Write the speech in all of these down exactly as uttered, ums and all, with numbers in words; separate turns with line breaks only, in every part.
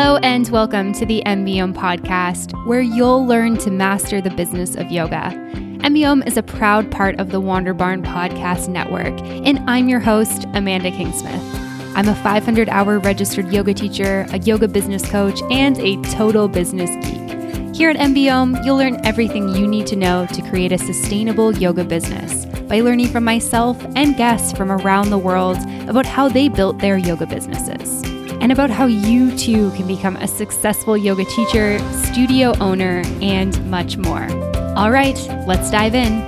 Hello and welcome to the Embiome podcast, where you'll learn to master the business of yoga. Embiome is a proud part of the Wander Barn Podcast Network, and I'm your host, Amanda Kingsmith. I'm a five hundred hour registered yoga teacher, a yoga business coach, and a total business geek. Here at Embiome, you'll learn everything you need to know to create a sustainable yoga business by learning from myself and guests from around the world about how they built their yoga businesses, and about how you too can become a successful yoga teacher, studio owner, and much more. All right, let's dive in.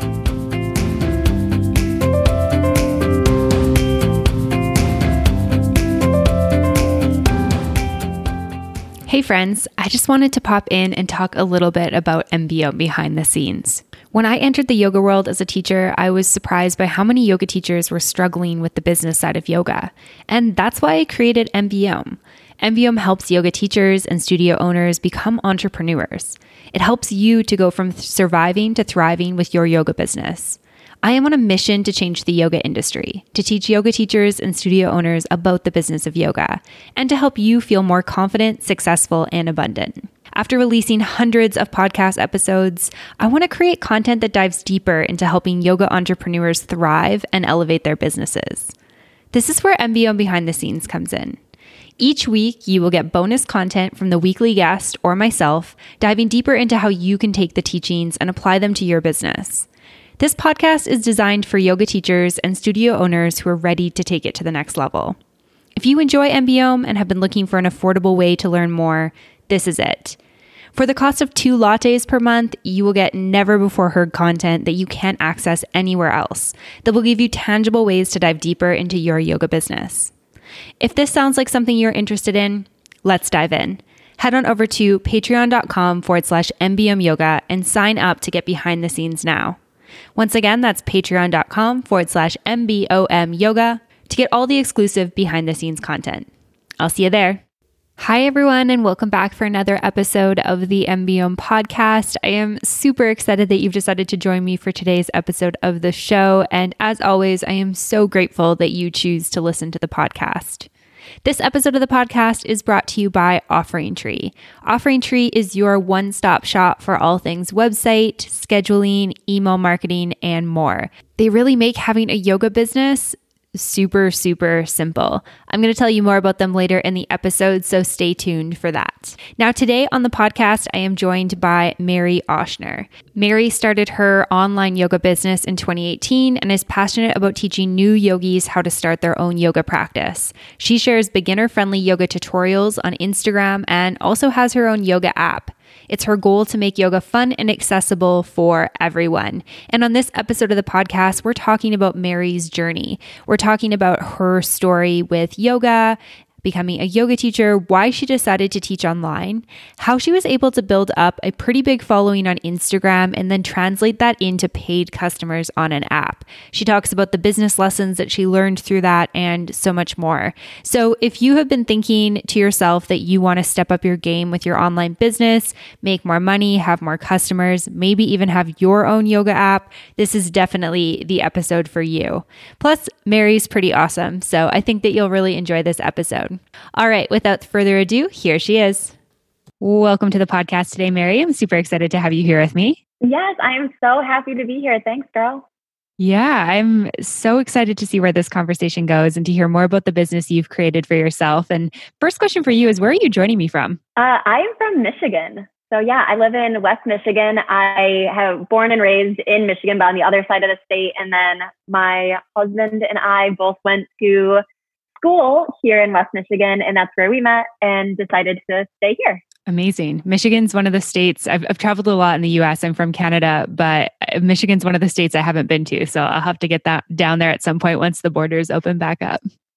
Hey friends, I just wanted to pop in and talk a little bit about Embiome behind the scenes. When I entered the yoga world as a teacher, I was surprised by how many yoga teachers were struggling with the business side of yoga. And that's why I created Embiome. Embiome helps yoga teachers and studio owners become entrepreneurs. It helps you to go from surviving to thriving with your yoga business. I am on a mission to change the yoga industry, to teach yoga teachers and studio owners about the business of yoga, and to help you feel more confident, successful, and abundant. After releasing hundreds of podcast episodes, I want to create content that dives deeper into helping yoga entrepreneurs thrive and elevate their businesses. This is where Embiome Behind the Scenes comes in. Each week, you will get bonus content from the weekly guest or myself, diving deeper into how you can take the teachings and apply them to your business. This podcast is designed for yoga teachers and studio owners who are ready to take it to the next level. If you enjoy Embiome and have been looking for an affordable way to learn more, this is it. For the cost of two lattes per month, you will get never-before-heard content that you can't access anywhere else that will give you tangible ways to dive deeper into your yoga business. If this sounds like something you're interested in, let's dive in. Head on over to patreon.com forward slash Embiome Yoga and sign up to get behind the scenes now. Once again, that's patreon.com forward slash M-B-O-M yoga to get all the exclusive behind the scenes content. I'll see you there. Hi, everyone, and welcome back for another episode of the Embiome podcast. I am super excited that you've decided to join me for today's episode of the show. And as always, I am so grateful that you choose to listen to the podcast. This episode of the podcast is brought to you by Offering Tree. Offering Tree is your one-stop shop for all things website, scheduling, email marketing, and more. They really make having a yoga business super, super simple. I'm going to tell you more about them later in the episode, so stay tuned for that. Now, today on the podcast, I am joined by Mary Ochsner. Mary started her online yoga business in twenty eighteen and is passionate about teaching new yogis how to start their own yoga practice. She shares beginner-friendly yoga tutorials on Instagram and also has her own yoga app. It's her goal to make yoga fun and accessible for everyone. And on this episode of the podcast, we're talking about Mary's journey. We're talking about her story with yoga, becoming a yoga teacher, why she decided to teach online, how she was able to build up a pretty big following on Instagram and then translate that into paid customers on an app. She talks about the business lessons that she learned through that and so much more. So if you have been thinking to yourself that you want to step up your game with your online business, make more money, have more customers, maybe even have your own yoga app, this is definitely the episode for you. Plus, Mary's pretty awesome, so I think that you'll really enjoy this episode. All right, without further ado, here she is. Welcome to the podcast today, Mary. I'm super excited to have you here with me.
Yes, I am so happy to be here. Thanks, girl.
Yeah, I'm so excited to see where this conversation goes and to hear more about the business you've created for yourself. And first question for you is, where are you joining me from?
Uh, I am from Michigan. So yeah, I live in West Michigan. I have born and raised in Michigan, but on the other side of the state. And then my husband and I both went to school here in West Michigan, and that's where we met and decided to stay here.
Amazing. Michigan's one of the states, I've, I've traveled a lot in the U S. I'm from Canada, but Michigan's one of the states I haven't been to. So I'll have to get that down there at some point once the borders open back up.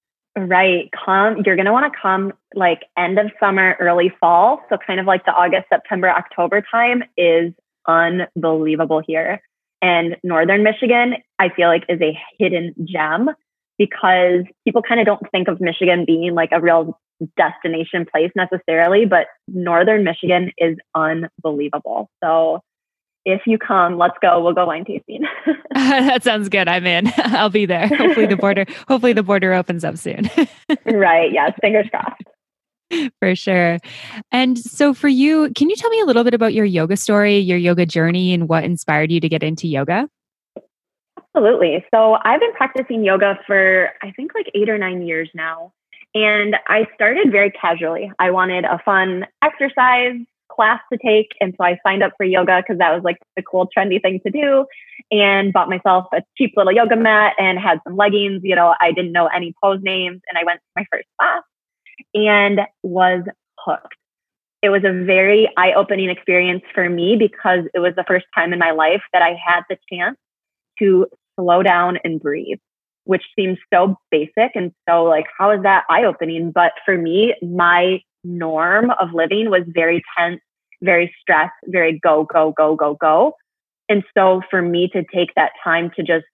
Right. Come, you're going to want to come like end of summer, early fall. So kind of like the August, September, October time is unbelievable here. And Northern Michigan, I feel like, is a hidden gem, because people kind of don't think of Michigan being like a real destination place necessarily, but Northern Michigan is unbelievable. So if you come, let's go. We'll go wine tasting.
That sounds good. I'm in. I'll be there. Hopefully the border, hopefully the border opens up soon.
Right. Yes. Fingers crossed.
For sure. And so for you, can you tell me a little bit about your yoga story, your yoga journey, and what inspired you to get into yoga?
Absolutely. So I've been practicing yoga for, I think, like eight or nine years now. And I started very casually. I wanted a fun exercise class to take. And so I signed up for yoga because that was like the cool, trendy thing to do, and bought myself a cheap little yoga mat and had some leggings. You know, I didn't know any pose names, and I went to my first class and was hooked. It was a very eye-opening experience for me because it was the first time in my life that I had the chance to slow down and breathe, which seems so basic and so like, how is that eye-opening? But for me, my norm of living was very tense, very stressed, very go, go, go, go, go. And so for me to take that time to just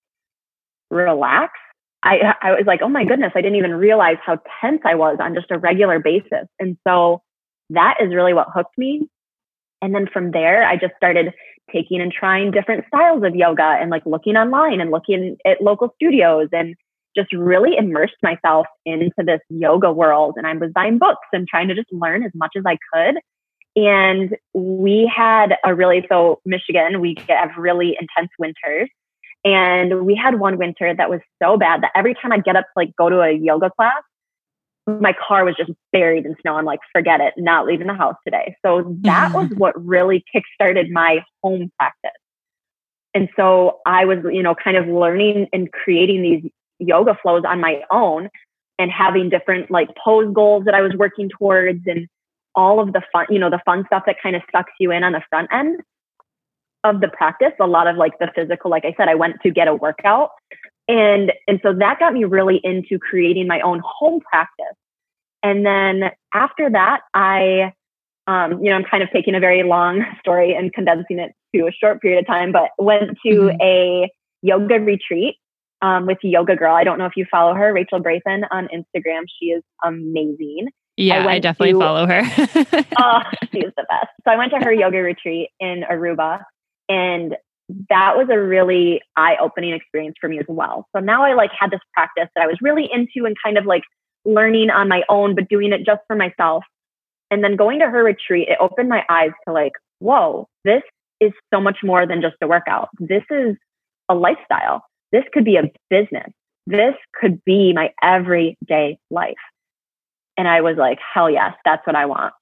relax, I, I was like, oh my goodness, I didn't even realize how tense I was on just a regular basis. And so that is really what hooked me. And then from there, I just started taking and trying different styles of yoga and like looking online and looking at local studios and just really immersed myself into this yoga world. And I was buying books and trying to just learn as much as I could. And we had a really, so Michigan, we have really intense winters. And we had one winter that was so bad that every time I'd get up to like go to a yoga class, my car was just buried in snow. I'm like, forget it, not leaving the house today. So that was what really kickstarted my home practice. And so I was, you know, kind of learning and creating these yoga flows on my own and having different like pose goals that I was working towards and all of the fun, you know, the fun stuff that kind of sucks you in on the front end of the practice. A lot of like the physical, like I said, I went to get a workout. And, and so that got me really into creating my own home practice. And then after that, I, um, you know, I'm kind of taking a very long story and condensing it to a short period of time, but went to mm-hmm. a yoga retreat um, with Yoga Girl. I don't know if you follow her, Rachel Brathen on Instagram. She is amazing.
Yeah, I, I definitely to, follow her.
Oh, she's the best. So I went to her yoga retreat in Aruba, and that was a really eye-opening experience for me as well. So now I like had this practice that I was really into and kind of like learning on my own, but doing it just for myself. And then going to her retreat, it opened my eyes to like, whoa, this is so much more than just a workout. This is a lifestyle. This could be a business. This could be my everyday life. And I was like, hell yes, that's what I want.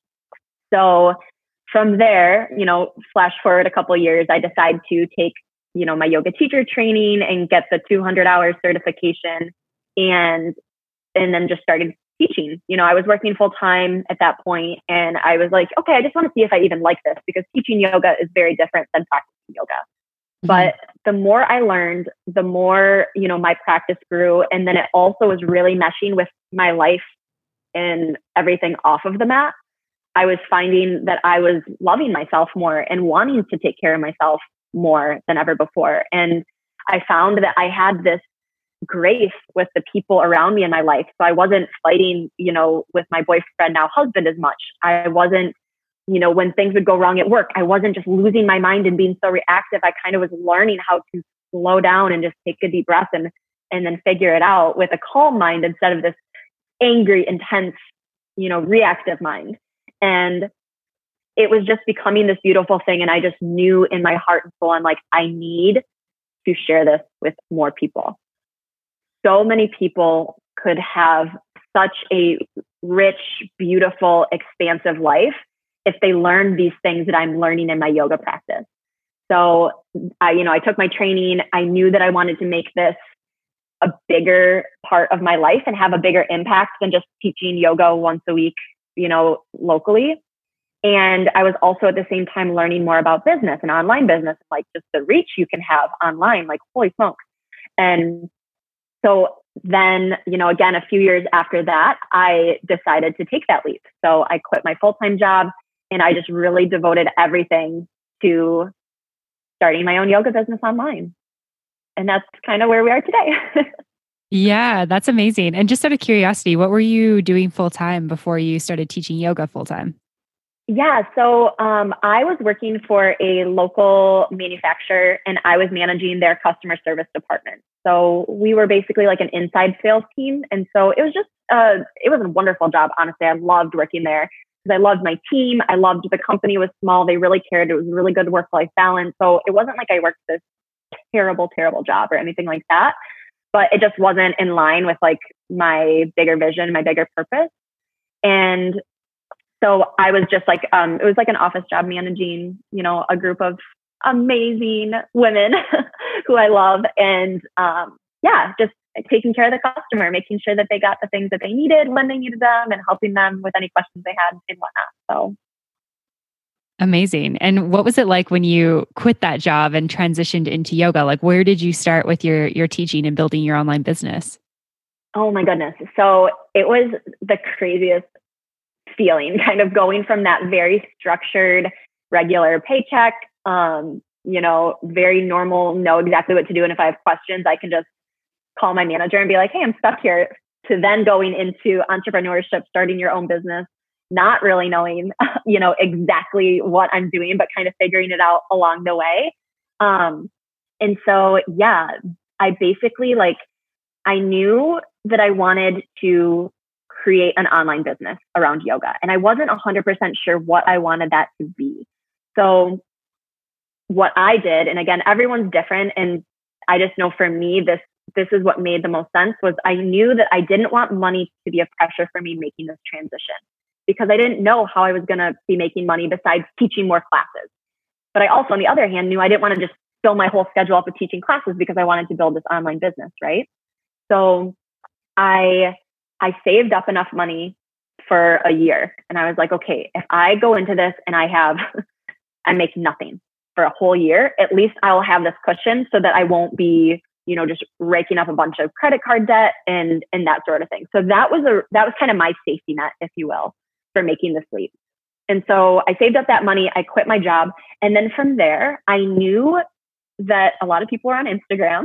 So from there, you know, flash forward a couple of years, I decided to take, you know, my yoga teacher training and get the two hundred hour certification, and and then just started teaching. You know, I was working full time at that point, and I was like, okay, I just want to see if I even like this, because teaching yoga is very different than practicing yoga. Mm-hmm. But the more I learned, the more, you know, my practice grew. And then it also was really meshing with my life and everything off of the mat. I was finding that I was loving myself more and wanting to take care of myself more than ever before. And I found that I had this grace with the people around me in my life. So I wasn't fighting, you know, with my boyfriend, now husband, as much. I wasn't, you know, when things would go wrong at work, I wasn't just losing my mind and being so reactive. I kind of was learning how to slow down and just take a deep breath and, and then figure it out with a calm mind instead of this angry, intense, you know, reactive mind. And it was just becoming this beautiful thing. And I just knew in my heart and soul, I'm like, I need to share this with more people. So many people could have such a rich, beautiful, expansive life if they learned these things that I'm learning in my yoga practice. So I, you know, I took my training. I knew that I wanted to make this a bigger part of my life and have a bigger impact than just teaching yoga once a week, you know, locally. And I was also at the same time learning more about business and online business, like just the reach you can have online, like holy smokes. And so then, you know, again, a few years after that, I decided to take that leap. So I quit my full-time job and I just really devoted everything to starting my own yoga business online. And that's kind of where we are today.
Yeah, that's amazing. And just out of curiosity, what were you doing full time before you started teaching yoga full time?
Yeah. So um, I was working for a local manufacturer and I was managing their customer service department. So we were basically like an inside sales team. And so it was just, uh, it was a wonderful job. Honestly, I loved working there because I loved my team. I loved the company was small. They really cared. It was a really good work-life balance. So it wasn't like I worked this terrible, terrible job or anything like that, but it just wasn't in line with like my bigger vision, my bigger purpose. And so I was just like, um, it was like an office job managing, you know, a group of amazing women who I love. And um, yeah, just taking care of the customer, making sure that they got the things that they needed when they needed them and helping them with any questions they had and whatnot. So
amazing. And what was it like when you quit that job and transitioned into yoga? Like, where did you start with your your teaching and building your online business?
Oh my goodness. So it was the craziest feeling, kind of going from that very structured, regular paycheck, um, you know, very normal, know exactly what to do. And if I have questions, I can just call my manager and be like, hey, I'm stuck here, to then going into entrepreneurship, starting your own business, not really knowing, you know, exactly what I'm doing, but kind of figuring it out along the way. Um, and so, yeah, I basically like, I knew that I wanted to create an online business around yoga. And I wasn't one hundred percent sure what I wanted that to be. So what I did, and again, everyone's different. And I just know for me, this, this is what made the most sense was I knew that I didn't want money to be a pressure for me making this transition because I didn't know how I was going to be making money besides teaching more classes. But I also, on the other hand, knew I didn't want to just fill my whole schedule up with teaching classes because I wanted to build this online business, right? So I I saved up enough money for a year. And I was like, okay, if I go into this and I have, I make nothing for a whole year, at least I'll have this cushion so that I won't be, you know, just raking up a bunch of credit card debt and, and that sort of thing. So that was a, that was kind of my safety net, if you will, for making this leap. And so I saved up that money. I quit my job. And then from there, I knew that a lot of people were on Instagram.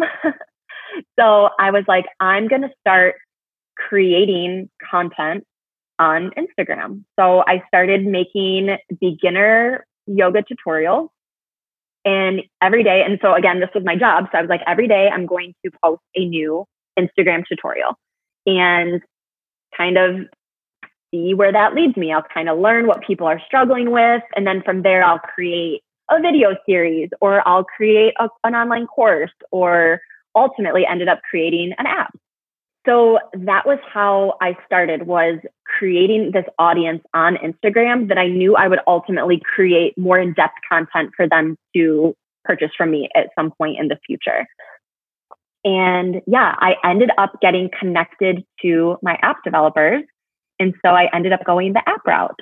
So I was like, I'm going to start creating content on Instagram. So I started making beginner yoga tutorials and every day. And so again, this was my job. So I was like, every day I'm going to post a new Instagram tutorial and kind of see where that leads me. I'll kind of learn what people are struggling with. And then from there, I'll create a video series or I'll create a, an online course or ultimately ended up creating an app. So that was how I started, was creating this audience on Instagram that I knew I would ultimately create more in-depth content for them to purchase from me at some point in the future. And yeah, I ended up getting connected to my app developers. And so I ended up going the app route.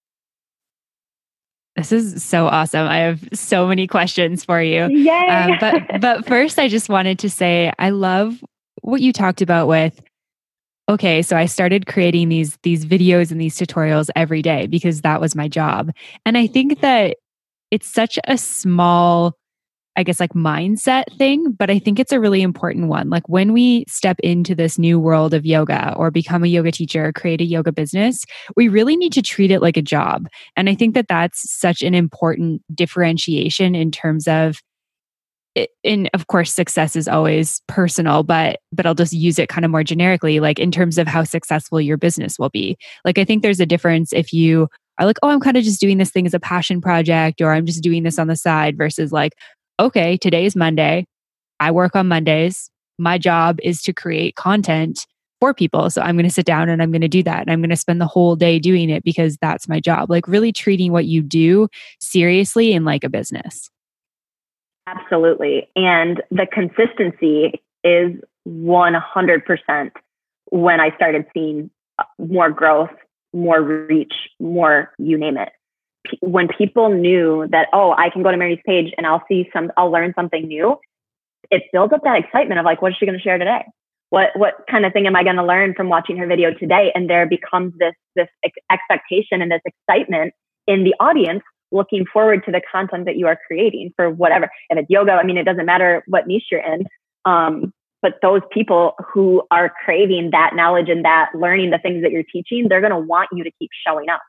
This is so awesome. I have so many questions for you.
Yay!
Um, but but first, I just wanted to say I love what you talked about with, okay, so I started creating these these videos and these tutorials every day because that was my job. And I think that it's such a small, I guess, like mindset thing, but I think it's a really important one. Like when we step into this new world of yoga or become a yoga teacher, or create a yoga business, we really need to treat it like a job. And I think that that's such an important differentiation in terms of, and of course, success is always personal, but but I'll just use it kind of more generically, like in terms of how successful your business will be. Like I think there's a difference if you are like, oh, I'm kind of just doing this thing as a passion project, or I'm just doing this on the side, versus like, okay, today is Monday. I work on Mondays. My job is to create content for people. So I'm going to sit down and I'm going to do that. And I'm going to spend the whole day doing it because that's my job. Like really treating what you do seriously and like a business.
Absolutely. And the consistency is one hundred percent when I started seeing more growth, more reach, more, you name it. When people knew that, oh, I can go to Mary's page and I'll see some, I'll learn something new. It builds up that excitement of like, what is she going to share today? What, what kind of thing am I going to learn from watching her video today? And there becomes this, this expectation and this excitement in the audience looking forward to the content that you are creating for whatever. If it's yoga, I mean, it doesn't matter what niche you're in. Um, but those people who are craving that knowledge and that learning the things that you're teaching, they're going to want you to keep showing up.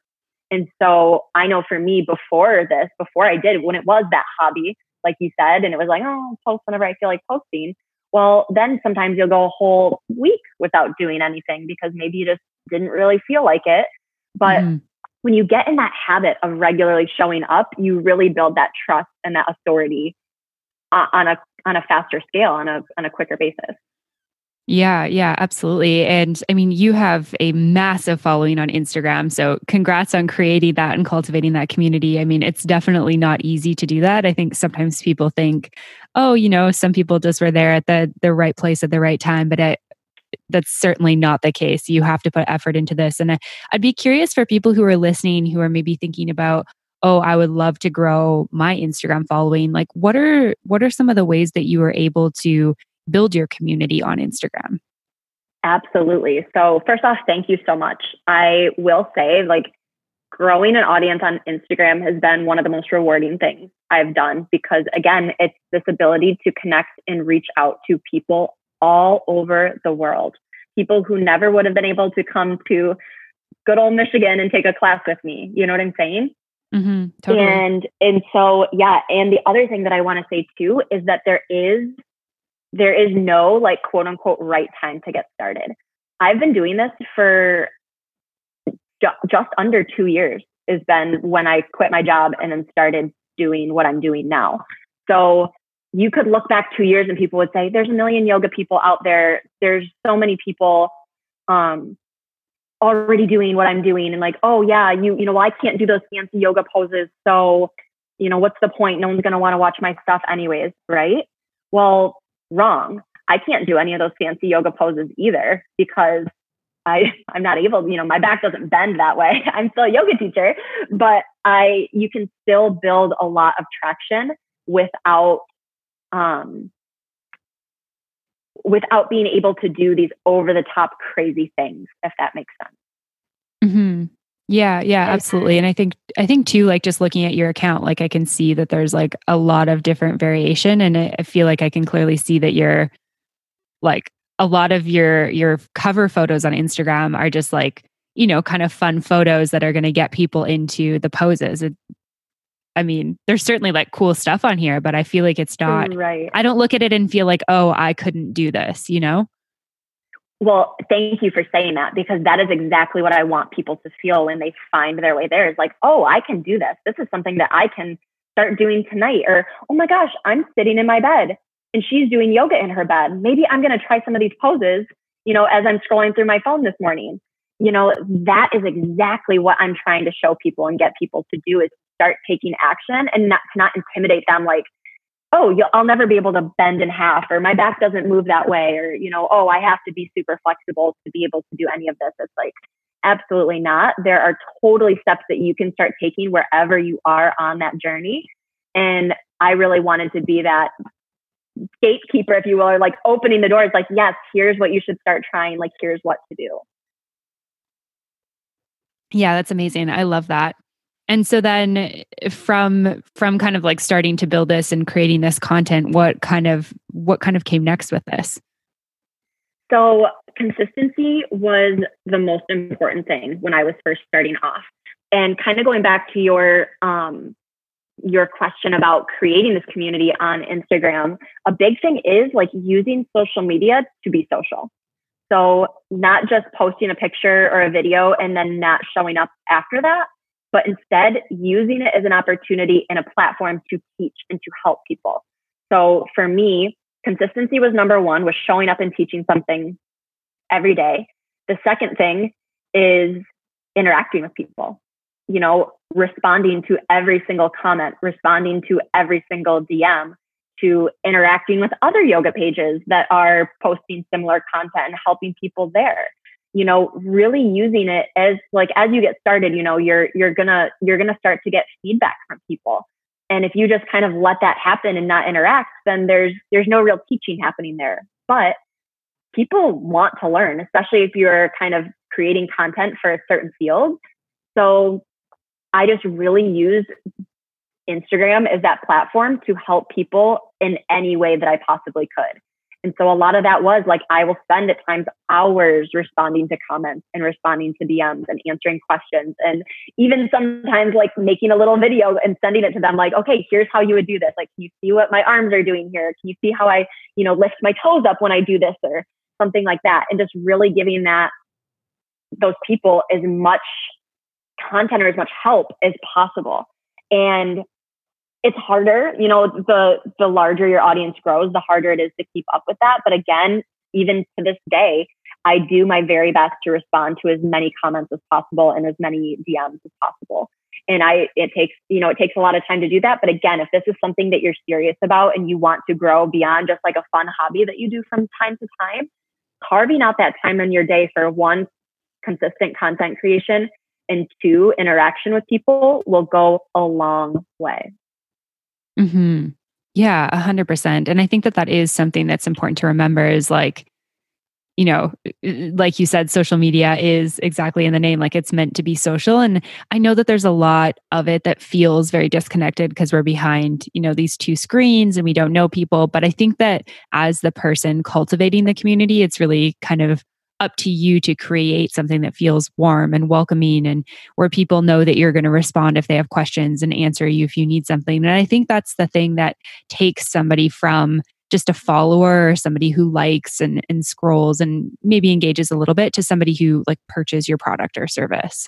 And so I know for me before this, before I did, when it was that hobby, like you said, and it was like, oh, I'll post whenever I feel like posting. Well, then sometimes you'll go a whole week without doing anything because maybe you just didn't really feel like it. But mm-hmm. when you get in that habit of regularly showing up, you really build that trust and that authority uh, on a on a faster scale, on a on a quicker basis.
Yeah, yeah, absolutely. And I mean, you have a massive following on Instagram. So congrats on creating that and cultivating that community. I mean, it's definitely not easy to do that. I think sometimes people think, oh, you know, some people just were there at the the right place at the right time, but I, that's certainly not the case. You have to put effort into this. And I, I'd be curious for people who are listening, who are maybe thinking about, oh, I would love to grow my Instagram following. Like, what are what are some of the ways that you were able to build your community on Instagram?
Absolutely. So first off, thank you so much. I will say, like, growing an audience on Instagram has been one of the most rewarding things I've done because, again, it's this ability to connect and reach out to people all over the world. People who never would have been able to come to good old Michigan and take a class with me. You know what I'm saying?
Mm-hmm, totally.
And and so, yeah. And the other thing that I want to say too is that there is there is no like quote unquote right time to get started. I've been doing this for ju- just under two years has been when I quit my job and then started doing what I'm doing now. So you could look back two years and people would say, there's a million yoga people out there. There's so many people um, already doing what I'm doing. And like, oh yeah, you, you know, well, I can't do those fancy yoga poses. So, you know, what's the point? No one's going to want to watch my stuff anyways. Right? Well, wrong. I can't do any of those fancy yoga poses either because I, I'm not able, you know, my back doesn't bend that way. I'm still a yoga teacher, but I, you can still build a lot of traction without, um, without being able to do these over the top crazy things, if that makes sense.
Mm-hmm. Yeah, yeah, absolutely. And I think, I think too, like just looking at your account, like I can see that there's like a lot of different variation. And I, I feel like I can clearly see that you're like a lot of your, your cover photos on Instagram are just like, you know, kind of fun photos that are going to get people into the poses. It, I mean, there's certainly like cool stuff on here, but I feel like it's not,
right.
I don't look at it and feel like, oh, I couldn't do this, you know?
Well, thank you for saying that because that is exactly what I want people to feel when they find their way there. Is like, oh, I can do this. This is something that I can start doing tonight. Or, oh my gosh, I'm sitting in my bed and she's doing yoga in her bed. Maybe I'm going to try some of these poses, you know, as I'm scrolling through my phone this morning. You know, that is exactly what I'm trying to show people and get people to do is start taking action and not to not intimidate them like, oh, you'll, I'll never be able to bend in half, or my back doesn't move that way, or, you know, oh, I have to be super flexible to be able to do any of this. It's like, absolutely not. There are totally steps that you can start taking wherever you are on that journey. And I really wanted to be that gatekeeper, if you will, or like opening the doors, like, yes, here's what you should start trying. Like, here's what to do.
Yeah, that's amazing. I love that. And so then from from kind of like starting to build this and creating this content, what kind of what kind of came next with this?
So consistency was the most important thing when I was first starting off. And kind of going back to your um, your question about creating this community on Instagram, a big thing is like using social media to be social. So not just posting a picture or a video and then not showing up after that, but instead using it as an opportunity and a platform to teach and to help people. So for me, consistency was number one, was showing up and teaching something every day. The second thing is interacting with people, you know, responding to every single comment, responding to every single D M, to interacting with other yoga pages that are posting similar content and helping people there. You know, really using it as like, as you get started, you know, you're, you're gonna, you're gonna start to get feedback from people. And if you just kind of let that happen and not interact, then there's, there's no real teaching happening there. But people want to learn, especially if you're kind of creating content for a certain field. So I just really use Instagram as that platform to help people in any way that I possibly could. And so a lot of that was like, I will spend at times hours responding to comments and responding to D Ms and answering questions. And even sometimes like making a little video and sending it to them like, okay, here's how you would do this. Like, can you see what my arms are doing here? Can you see how I, you know, lift my toes up when I do this or something like that? And just really giving that, those people as much content or as much help as possible. And it's harder, you know, the, the larger your audience grows, the harder it is to keep up with that. But again, even to this day, I do my very best to respond to as many comments as possible and as many D Ms as possible. And I, it takes, you know, it takes a lot of time to do that. But again, if this is something that you're serious about and you want to grow beyond just like a fun hobby that you do from time to time, carving out that time in your day for one, consistent content creation, and two, interaction with people will go a long way.
Mm-hmm. Yeah, a hundred percent. And I think that that is something that's important to remember is like, you know, like you said, social media is exactly in the name, like it's meant to be social. And I know that there's a lot of it that feels very disconnected because we're behind, you know, these two screens and we don't know people. But I think that as the person cultivating the community, it's really kind of up to you to create something that feels warm and welcoming and where people know that you're going to respond if they have questions and answer you if you need something. And I think that's the thing that takes somebody from just a follower or somebody who likes and, and scrolls and maybe engages a little bit to somebody who like purchases your product or service.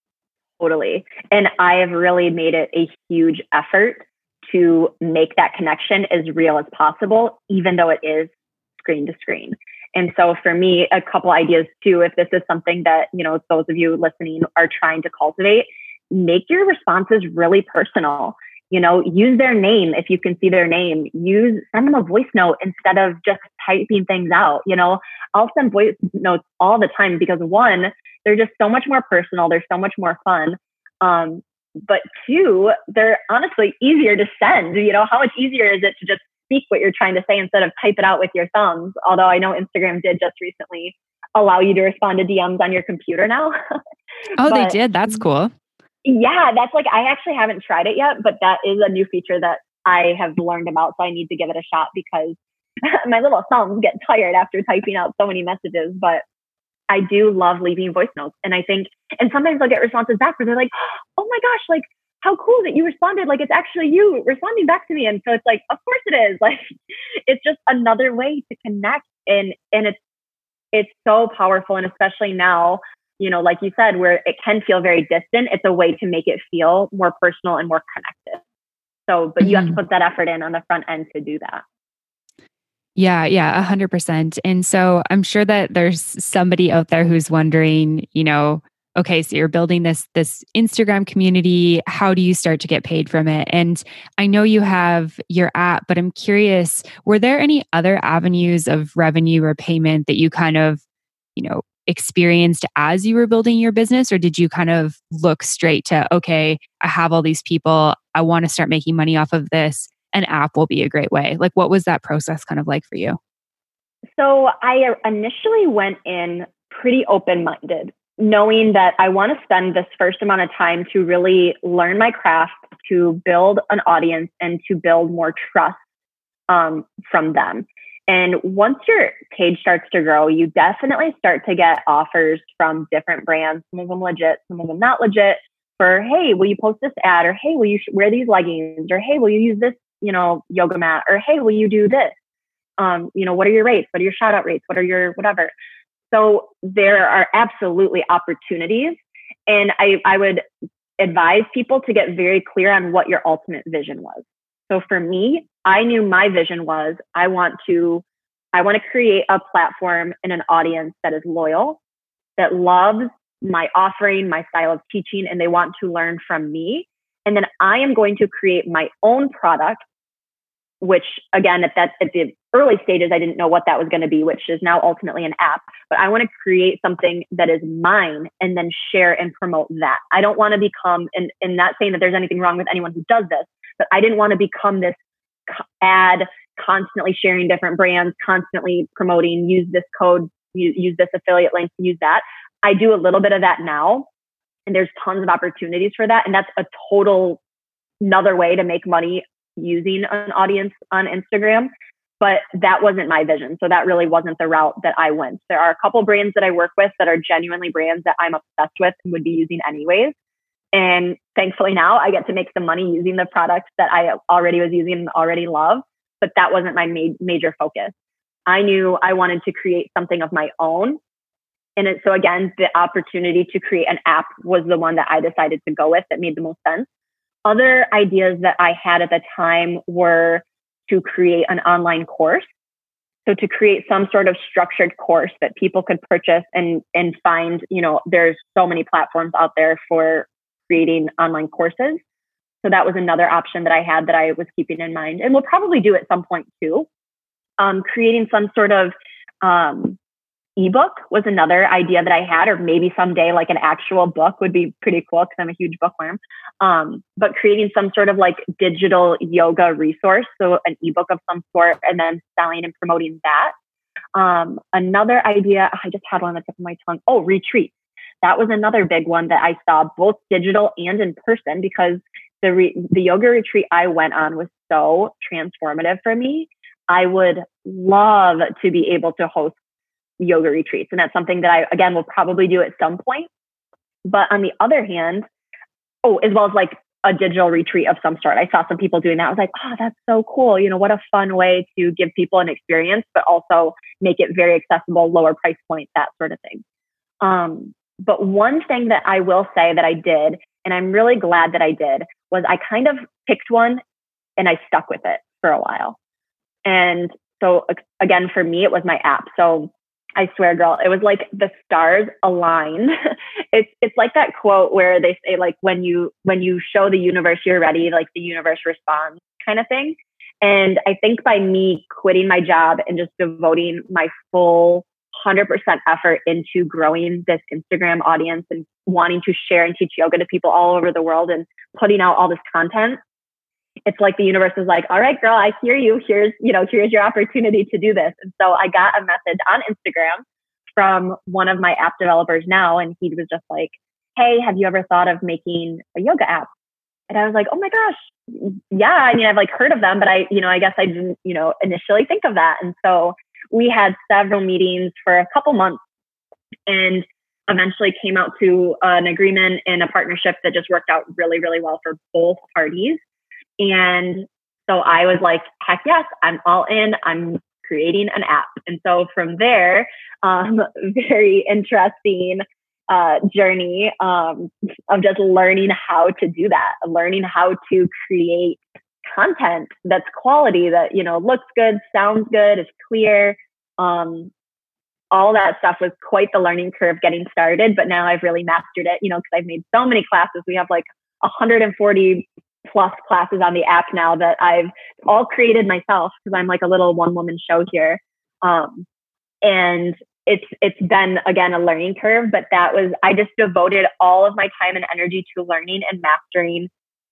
Totally. And I have really made it a huge effort to make that connection as real as possible, even though it is screen to screen. And so for me, a couple ideas too, if this is something that, you know, those of you listening are trying to cultivate, make your responses really personal. You know, use their name if you can see their name. Use, send them a voice note instead of just typing things out. You know, I'll send voice notes all the time because one, they're just so much more personal. They're so much more fun. Um, but two, they're honestly easier to send. You know, how much easier is it to just speak what you're trying to say instead of type it out with your thumbs? Although I know Instagram did just recently allow you to respond to D Ms on your computer now.
Oh,
but,
they did. That's cool.
Yeah, that's like, I actually haven't tried it yet, but that is a new feature that I have learned about. So I need to give it a shot because my little thumbs get tired after typing out so many messages. But I do love leaving voice notes. And I think, and sometimes I'll get responses back where they're like, oh my gosh, like, how cool that you responded. Like, it's actually you responding back to me. And so it's like, of course it is. Like, it's just another way to connect. And, and it's, it's so powerful. And especially now, you know, like you said, where it can feel very distant, it's a way to make it feel more personal and more connected. So, but mm-hmm. you have to put that effort in on the front end to do that.
Yeah, yeah, a hundred percent. And so I'm sure that there's somebody out there who's wondering, you know, okay, so you're building this this Instagram community. How do you start to get paid from it? And I know you have your app, but I'm curious, were there any other avenues of revenue or payment that you kind of, you know, experienced as you were building your business? Or did you kind of look straight to, okay, I have all these people, I want to start making money off of this, an app will be a great way? Like, what was that process kind of like for you?
So I initially went in pretty open-minded, knowing that I want to spend this first amount of time to really learn my craft, to build an audience, and to build more trust um, from them. And once your page starts to grow, you definitely start to get offers from different brands, some of them legit, some of them not legit, for, hey, will you post this ad? Or, hey, will you wear these leggings? Or, hey, will you use this, you know, yoga mat? Or, hey, will you do this? Um, you know, what are your rates? What are your shout out rates? What are your whatever? So there are absolutely opportunities. And I, I would advise people to get very clear on what your ultimate vision was. So for me, I knew my vision was I want to, I want to create a platform and an audience that is loyal, that loves my offering, my style of teaching, and they want to learn from me. And then I am going to create my own product, which again, at that, at the early stages, I didn't know what that was going to be, which is now ultimately an app. But I want to create something that is mine and then share and promote that. I don't want to become, and, and not saying that there's anything wrong with anyone who does this, but I didn't want to become this ad, constantly sharing different brands, constantly promoting, use this code, use, use this affiliate link, use that. I do a little bit of that now, and there's tons of opportunities for that. And that's a total another way to make money using an audience on Instagram. but that wasn't my vision. So that really wasn't the route that I went. There are a couple brands that I work with that are genuinely brands that I'm obsessed with and would be using anyways. And thankfully now I get to make some money using the products that I already was using and already love, but that wasn't my ma- major focus. I knew I wanted to create something of my own. And it, so again, the opportunity to create an app was the one that I decided to go with that made the most sense. Other ideas that I had at the time were to create an online course. So to create some sort of structured course that people could purchase and, and find, you know, there's so many platforms out there for creating online courses. So that was another option that I had that I was keeping in mind and will probably do at some point too. Um, creating some sort of um, ebook was another idea that I had, or maybe someday like an actual book would be pretty cool because I'm a huge bookworm. Um, but creating some sort of like digital yoga resource, so an ebook of some sort, and then selling and promoting that. Um, another idea, I just had one on the tip of my tongue. Oh, retreats. That was another big one that I saw, both digital and in person, because the re- the yoga retreat I went on was so transformative for me. I would love to be able to host yoga retreats. And that's something that I, again, will probably do at some point. But on the other hand, oh, as well as like a digital retreat of some sort. I saw some people doing that. I was like, oh, that's so cool. You know, what a fun way to give people an experience, but also make it very accessible, lower price point, that sort of thing. Um, but one thing that I will say that I did, and I'm really glad that I did, was I kind of picked one and I stuck with it for a while. And so again, for me, it was my app. So I swear, girl, it was like the stars aligned. it's it's like that quote where they say, like, when you when you show the universe you're ready, like the universe responds, kind of thing. And I think by me quitting my job and just devoting my full one hundred percent effort into growing this Instagram audience and wanting to share and teach yoga to people all over the world and putting out all this content, it's like the universe is like, all right, girl, I hear you. Here's, you know, here's your opportunity to do this. And so I got a message on Instagram from one of my app developers now. And he was just like, hey, have you ever thought of making a yoga app? And I was like, oh my gosh. Yeah. I mean, I've like heard of them, but I, you know, I guess I didn't, you know, initially think of that. And so we had several meetings for a couple months and eventually came out to an agreement and a partnership that just worked out really, really well for both parties. And so I was like, heck yes, I'm all in. I'm creating an app. And so from there, um, very interesting uh, journey um, of just learning how to do that, learning how to create content that's quality, that, you know, looks good, sounds good, is clear. Um, all that stuff was quite the learning curve getting started, but now I've really mastered it, you know, because I've made so many classes. We have like one hundred forty plus classes on the app now that I've all created myself because I'm like a little one woman show here. Um, and it's, it's been, again, a learning curve, but that was, I just devoted all of my time and energy to learning and mastering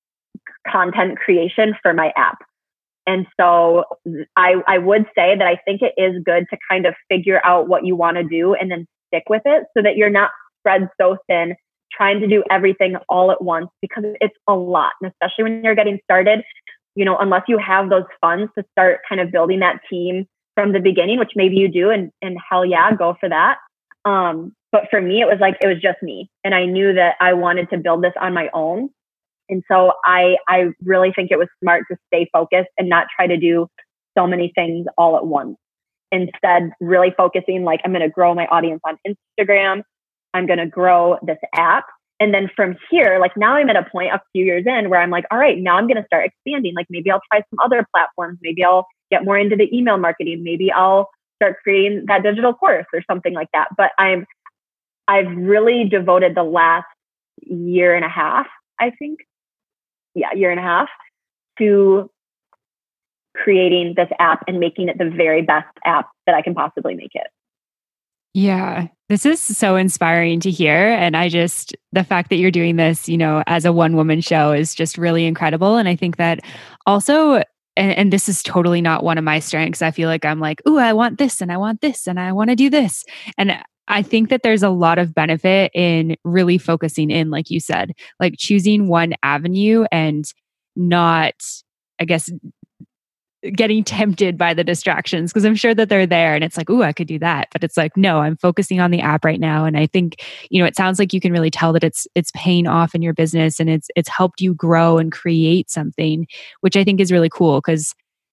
content creation for my app. And so I, I would say that I think it is good to kind of figure out what you want to do and then stick with it so that you're not spread so thin trying to do everything all at once, because it's a lot. And especially when you're getting started, you know, unless you have those funds to start kind of building that team from the beginning, which maybe you do, and, and hell yeah, go for that. Um, but for me, it was like, it was just me. And I knew that I wanted to build this on my own. And so I, I really think it was smart to stay focused and not try to do so many things all at once. Instead, really focusing, like, I'm going to grow my audience on Instagram. I'm going to grow this app. And then from here, like, now I'm at a point a few years in where I'm like, all right, now I'm going to start expanding. Like, maybe I'll try some other platforms. Maybe I'll get more into the email marketing. Maybe I'll start creating that digital course or something like that. But I'm, I've really devoted the last year and a half, I think, yeah, year and a half to creating this app and making it the very best app that I can possibly make it.
Yeah, this is so inspiring to hear. And I just, the fact that you're doing this, you know, as a one woman show is just really incredible. And I think that also, and, and this is totally not one of my strengths. I feel like I'm like, ooh, I want this and I want this and I want to do this. And I think that there's a lot of benefit in really focusing in, like you said, like choosing one avenue and not, I guess, getting tempted by the distractions, because I'm sure that they're there and it's like, ooh, I could do that. But it's like, no, I'm focusing on the app right now. And I think, you know, it sounds like you can really tell that it's it's paying off in your business, and it's it's helped you grow and create something, which I think is really cool. Because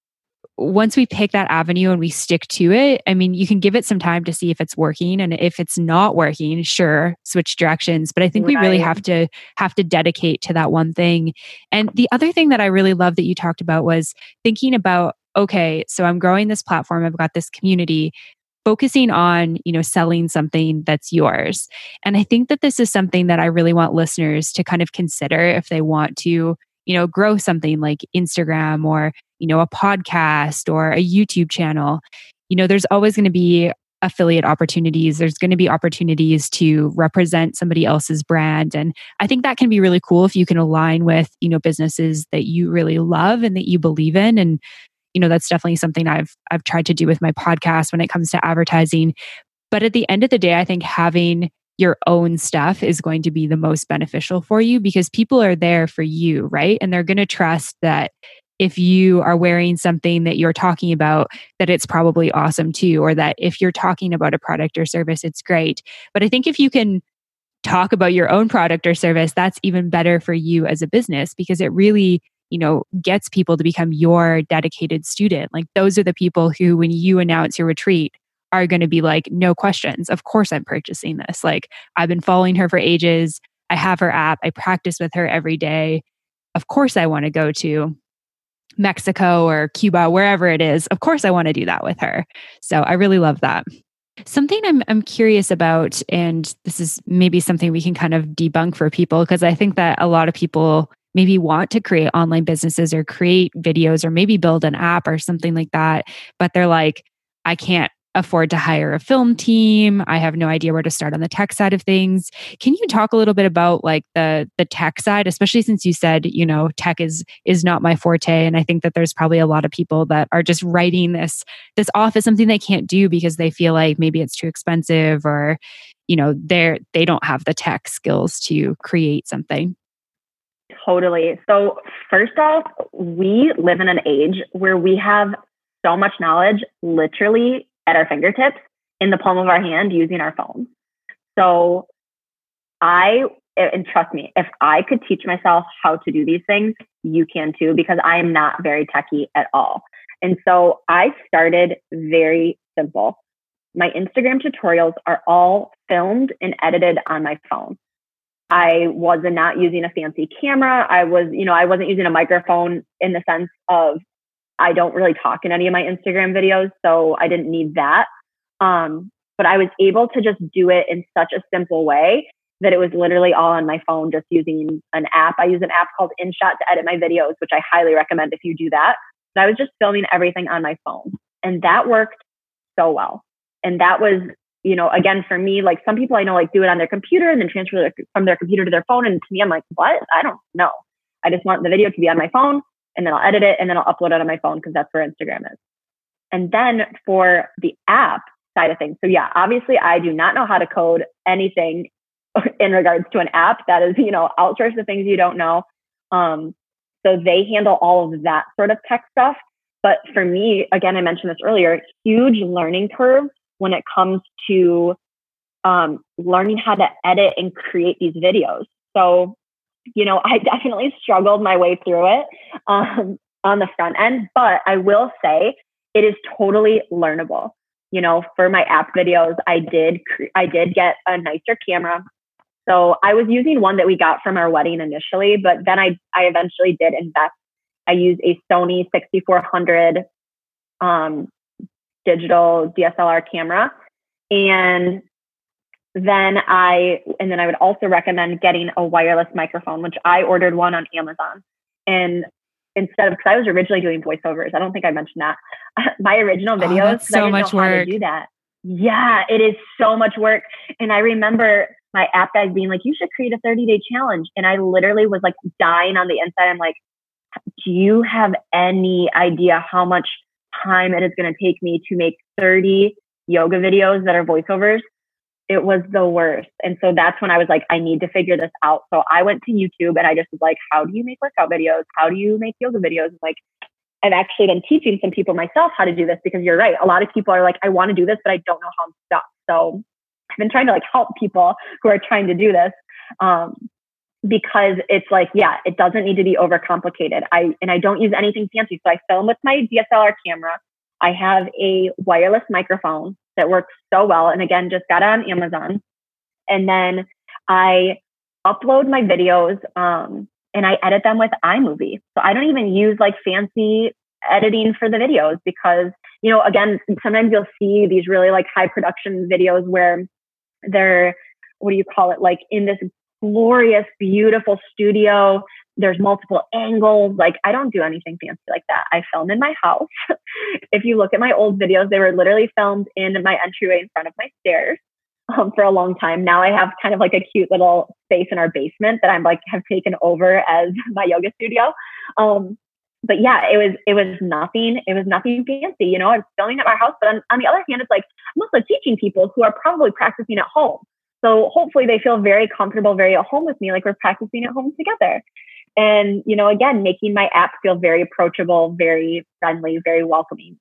once we pick that avenue and we stick to it, I mean, you can give it some time to see if it's working. And if it's not working, sure, switch directions. But I think right. we really have to have to dedicate to that one thing. And the other thing that I really love that you talked about was thinking about, okay, so I'm growing this platform, I've got this community, focusing on, you know, selling something that's yours. And I think that this is something that I really want listeners to kind of consider if they want to, you know, grow something like Instagram or, you know, a podcast or a YouTube channel. You know, there's always going to be affiliate opportunities. There's going to be opportunities to represent somebody else's brand. And I think that can be really cool if you can align with, you know, businesses that you really love and that you believe in. And, you know, that's definitely something I've I've tried to do with my podcast when it comes to advertising. But at the end of the day, I think having your own stuff is going to be the most beneficial for you, because people are there for you, right? And they're going to trust that if you are wearing something that you're talking about, that it's probably awesome too, or that if you're talking about a product or service, it's great. But I think if you can talk about your own product or service, that's even better for you as a business, because it really, you know, gets people to become your dedicated student. Like those are the people who, when you announce your retreat, are going to be like, no questions. Of course I'm purchasing this. Like I've been following her for ages. I have her app. I practice with her every day. Of course I want to go to Mexico or Cuba, wherever it is. Of course I want to do that with her. So I really love that. Something I'm I'm curious about, and this is maybe something we can kind of debunk for people, because I think that a lot of people maybe want to create online businesses or create videos or maybe build an app or something like that, but they're like, I can't afford to hire a film team. I have no idea where to start on the tech side of things. Can you talk a little bit about like the the tech side, especially since you said, you know, tech is is not my forte, and I think that there's probably a lot of people that are just writing this this off as something they can't do because they feel like maybe it's too expensive, or you know, they're they don't have the tech skills to create something.
Totally. So first off, we live in an age where we have so much knowledge literally at our fingertips, in the palm of our hand, using our phones. So I, and trust me, if I could teach myself how to do these things, you can too, because I am not very techie at all. And so I started very simple. My Instagram tutorials are all filmed and edited on my phone. I was not using a fancy camera. I was, you know, I wasn't using a microphone in the sense of I don't really talk in any of my Instagram videos, so I didn't need that. Um, but I was able to just do it in such a simple way that it was literally all on my phone, just using an app. I use an app called InShot to edit my videos, which I highly recommend if you do that. But I was just filming everything on my phone, and that worked so well. And that was, you know, again, for me, like some people I know like do it on their computer and then transfer their, from their computer to their phone. And to me, I'm like, what? I don't know. I just want the video to be on my phone, and then I'll edit it, and then I'll upload it on my phone, because that's where Instagram is. And then for the app side of things. So yeah, obviously I do not know how to code anything in regards to an app. That is, you know, outsource the things you don't know. Um, so they handle all of that sort of tech stuff. But for me, again, I mentioned this earlier, huge learning curve when it comes to um, learning how to edit and create these videos. So, you know, I definitely struggled my way through it um, on the front end, but I will say it is totally learnable. You know, for my app videos, I did, I did get a nicer camera. So I was using one that we got from our wedding initially, but then I, I eventually did invest. I used a Sony sixty-four hundred um, digital D S L R camera. And then I, and then I would also recommend getting a wireless microphone, which I ordered one on Amazon. And instead of, because I was originally doing voiceovers, I don't think I mentioned that. My original videos,
oh, that's so
I didn't
much
know how
work.
to do that. Yeah, it is so much work. And I remember my app guys being like, you should create a thirty day challenge. And I literally was like dying on the inside. I'm like, do you have any idea how much time it is going to take me to make thirty yoga videos that are voiceovers? It was the worst. And so that's when I was like, I need to figure this out. So I went to YouTube and I just was like, how do you make workout videos? How do you make yoga videos? Like, I've actually been teaching some people myself how to do this, because you're right. A lot of people are like, I want to do this, but I don't know how I'm stuck. So I've been trying to like help people who are trying to do this. Um, because it's like, yeah, it doesn't need to be overcomplicated. I, and I don't use anything fancy. So I film with my D S L R camera. I have a wireless microphone that works so well. And again, just got it on Amazon. And then I upload my videos, um, and I edit them with iMovie. So I don't even use like fancy editing for the videos, because, you know, again, sometimes you'll see these really like high production videos where they're, what do you call it? Like in this glorious, beautiful studio. There's multiple angles. Like I don't do anything fancy like that. I film in my house. If you look at my old videos, they were literally filmed in my entryway in front of my stairs um, for a long time. Now I have kind of like a cute little space in our basement that I'm like have taken over as my yoga studio. Um, but yeah, it was it was nothing. It was nothing fancy. You know, I was filming at my house. But on, on the other hand, it's like I'm also teaching people who are probably practicing at home. So hopefully they feel very comfortable, very at home with me, like we're practicing at home together. And, you know, again, making my app feel very approachable, very friendly, very welcoming.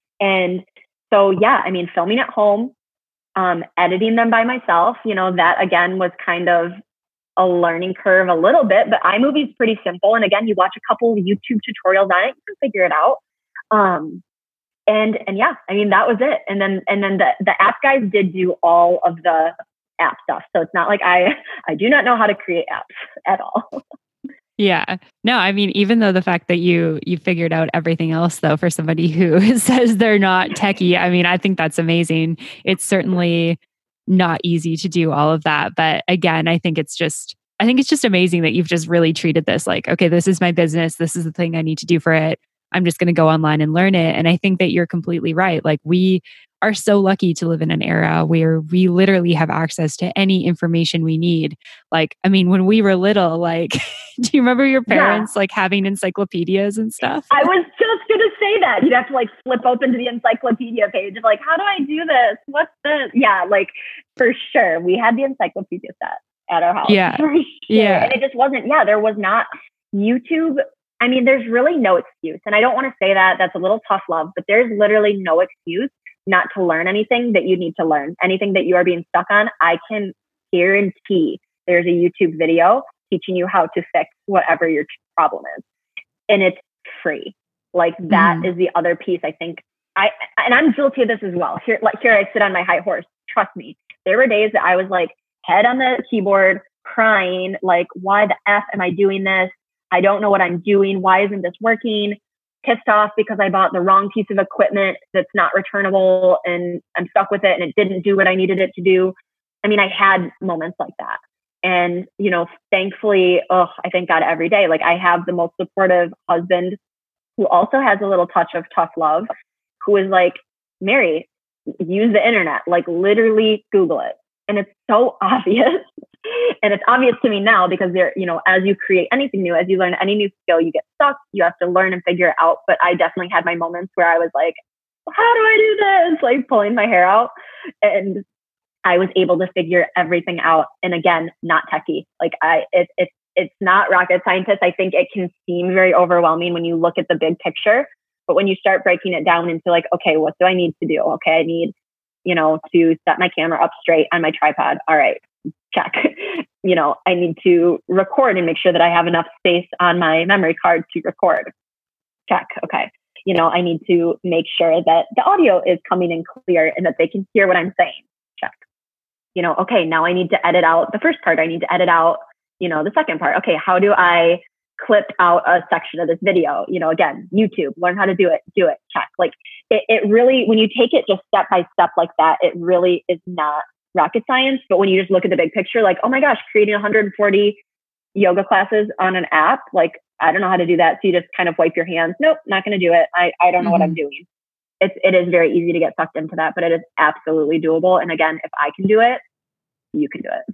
And so, yeah, I mean, filming at home, um, editing them by myself, you know, that again was kind of a learning curve a little bit, but iMovie is pretty simple. And again, you watch a couple of YouTube tutorials on it, you can figure it out. Um, and, and yeah, I mean, that was it. And then, and then the, the app guys did do all of the app stuff. So it's not like I, I do not know how to create apps at all.
Yeah. No, I mean, even though the fact that you you figured out everything else, though, for somebody who says they're not techie, I mean, I think that's amazing. It's certainly not easy to do all of that. But again, I think it's just, I think it's just amazing that you've just really treated this like, okay, this is my business. This is the thing I need to do for it. I'm just going to go online and learn it. And I think that you're completely right. Like we are so lucky to live in an era where we literally have access to any information we need. Like, I mean, when we were little, like, do you remember your parents yeah. like having encyclopedias and stuff?
I was just going to say that. You'd have to like flip open to the encyclopedia page of like, how do I do this? What's this? Yeah, like for sure. We had the encyclopedia set at our house.
Yeah.
For sure.
Yeah.
And it just wasn't, yeah, there was not YouTube. I mean, there's really no excuse. And I don't want to say that. That's a little tough love, but there's literally no excuse not to learn anything that you need to learn. Anything that you are being stuck on, I can guarantee there's a YouTube video teaching you how to fix whatever your problem is. And it's free. Like that mm. is the other piece. I think I, and I'm guilty of this as well. Here, like here I sit on my high horse. Trust me. There were days that I was like head on the keyboard crying, like, why the F am I doing this? I don't know what I'm doing. Why isn't this working? Pissed off because I bought the wrong piece of equipment that's not returnable and I'm stuck with it and it didn't do what I needed it to do. I mean, I had moments like that. And, you know, thankfully, oh, I thank God every day. Like I have the most supportive husband who also has a little touch of tough love, who is like, Mary, use the internet, like literally Google it. And it's so obvious. And it's obvious to me now because there, you know, as you create anything new, as you learn any new skill, you get stuck, you have to learn and figure it out. But I definitely had my moments where I was like, how do I do this? Like pulling my hair out. And I was able to figure everything out. And again, not techie. Like I, it, it, it's not rocket scientist. I think it can seem very overwhelming when you look at the big picture. But when you start breaking it down into like, okay, what do I need to do? Okay, I need, you know, to set my camera up straight on my tripod. All right, check. You know, I need to record and make sure that I have enough space on my memory card to record. Check. Okay. You know, I need to make sure that the audio is coming in clear and that they can hear what I'm saying. Check. You know, okay, now I need to edit out the first part. I need to edit out, you know, the second part. Okay, how do I clip out a section of this video? You know, again, YouTube, learn how to do it, do it, check. Like it, it really, when you take it just step by step like that, it really is not rocket science. But when you just look at the big picture, like, oh my gosh, creating one hundred forty yoga classes on an app, like, I don't know how to do that. So you just kind of wipe your hands. Nope, not going to do it. I, I don't know mm-hmm. what I'm doing. It's, it is very easy to get sucked into that, but it is absolutely doable. And again, if I can do it, you can do it.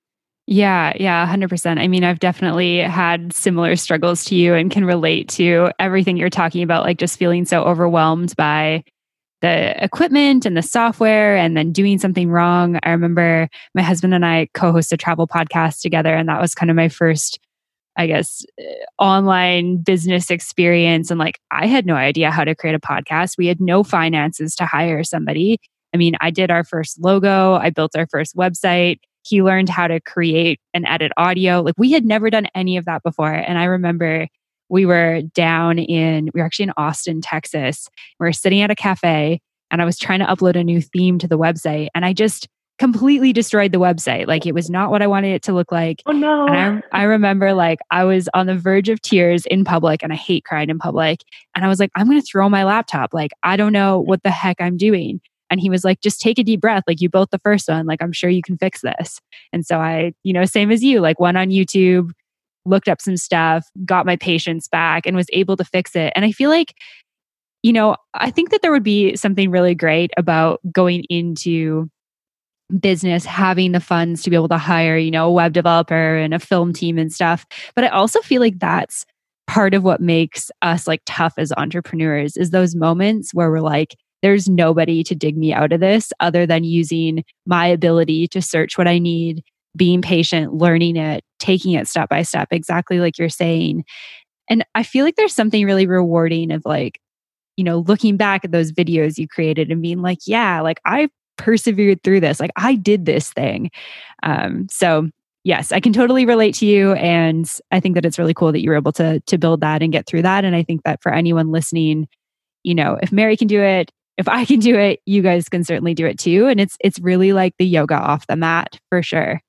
Yeah, yeah, one hundred percent. I mean, I've definitely had similar struggles to you and can relate to everything you're talking about, like just feeling so overwhelmed by the equipment and the software and then doing something wrong. I remember my husband and I co-host a travel podcast together, and that was kind of my first I guess, online business experience. And like, I had no idea how to create a podcast. We had no finances to hire somebody. I mean, I did our first logo. I built our first website. He learned how to create and edit audio. Like, we had never done any of that before. And I remember we were down in, we were actually in Austin, Texas. We were sitting at a cafe and I was trying to upload a new theme to the website. And I just completely destroyed the website. Like, it was not what I wanted it to look like.
Oh no.
And I, I remember like I was on the verge of tears in public, and I hate crying in public. And I was like, I'm going to throw my laptop. Like, I don't know what the heck I'm doing. And he was like, just take a deep breath. Like, you built the first one. Like, I'm sure you can fix this. And so I, you know, same as you, like went on YouTube, looked up some stuff, got my patience back, and was able to fix it. And I feel like, you know, I think that there would be something really great about going into business, having the funds to be able to hire, you know, a web developer and a film team and stuff. But I also feel like that's part of what makes us like tough as entrepreneurs, is those moments where we're like, there's nobody to dig me out of this other than using my ability to search what I need, being patient, learning it, taking it step by step, exactly like you're saying. And I feel like there's something really rewarding of like, you know, looking back at those videos you created and being like, yeah, like I persevered through this. Like, I did this thing. Um, so yes, I can totally relate to you. And I think that it's really cool that you were able to, to build that and get through that. And I think that for anyone listening, you know, if Mary can do it, if I can do it, you guys can certainly do it too. And it's, it's really like the yoga off the mat for sure.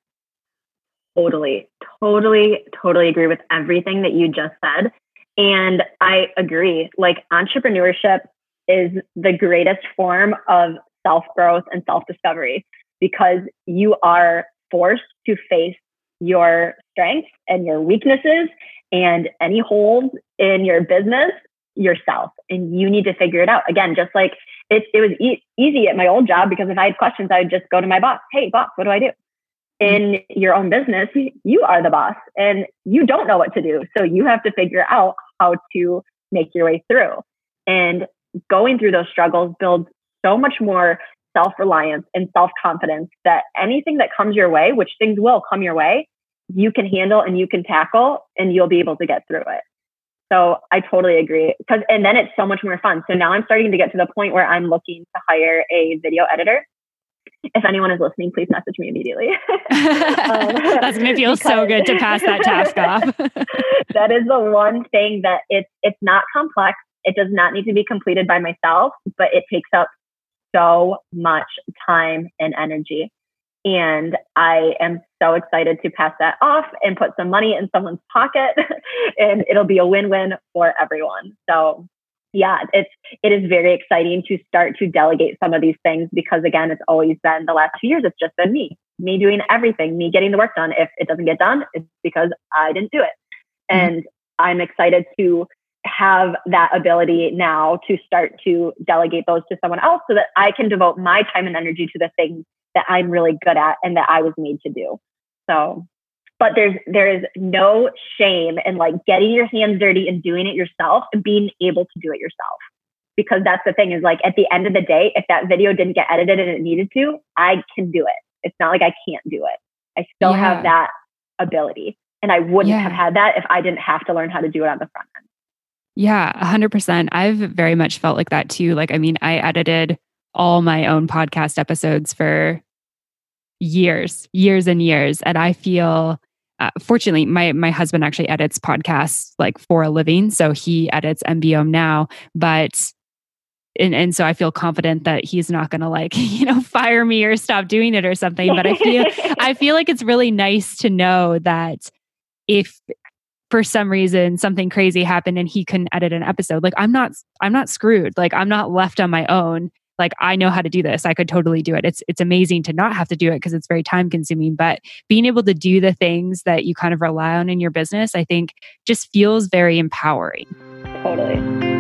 Totally, totally, totally agree with everything that you just said. And I agree, like entrepreneurship is the greatest form of self-growth and self-discovery, because you are forced to face your strengths and your weaknesses and any holes in your business yourself. And you need to figure it out. Again, just like it, it was e- easy at my old job, because if I had questions, I would just go to my boss. Hey, boss, what do I do? In your own business, you are the boss and you don't know what to do. So you have to figure out how to make your way through. And going through those struggles builds so much more self-reliance and self-confidence that anything that comes your way, which things will come your way, you can handle and you can tackle, and you'll be able to get through it. So I totally agree. Because and then it's so much more fun. So now I'm starting to get to the point where I'm looking to hire a video editor. If anyone is listening, please message me immediately. um,
That's going to feel so good to pass that task off.
That is the one thing that it's it's not complex. It does not need to be completed by myself, but it takes up so much time and energy. And I am so excited to pass that off and put some money in someone's pocket, and it'll be a win-win for everyone. So yeah, it's, it is very exciting to start to delegate some of these things, because again, it's always been the last two years, it's just been me, me doing everything, me getting the work done. If it doesn't get done, it's because I didn't do it. Mm-hmm. And I'm excited to have that ability now to start to delegate those to someone else, so that I can devote my time and energy to the things that I'm really good at and that I was made to do. So, but there's, there is no shame in like getting your hands dirty and doing it yourself and being able to do it yourself. Because that's the thing, is like at the end of the day, if that video didn't get edited and it needed to, I can do it. It's not like I can't do it. I still yeah. have that ability. And I wouldn't yeah. have had that if I didn't have to learn how to do it on the front end.
Yeah, a hundred percent. I've very much felt like that too. Like, I mean, I edited all my own podcast episodes for years, years and years. And I feel, uh, fortunately, my, my husband actually edits podcasts like for a living. So he edits M B O M now, but, and, and so I feel confident that he's not going to like, you know, fire me or stop doing it or something. But I feel, I feel like it's really nice to know that if for some reason something crazy happened and he couldn't edit an episode, like I'm not, I'm not screwed. Like I'm not left on my own. Like I know how to do this. I could totally do it. It's it's amazing to not have to do it because it's very time consuming, but being able to do the things that you kind of rely on in your business, I think just feels very empowering.
Totally.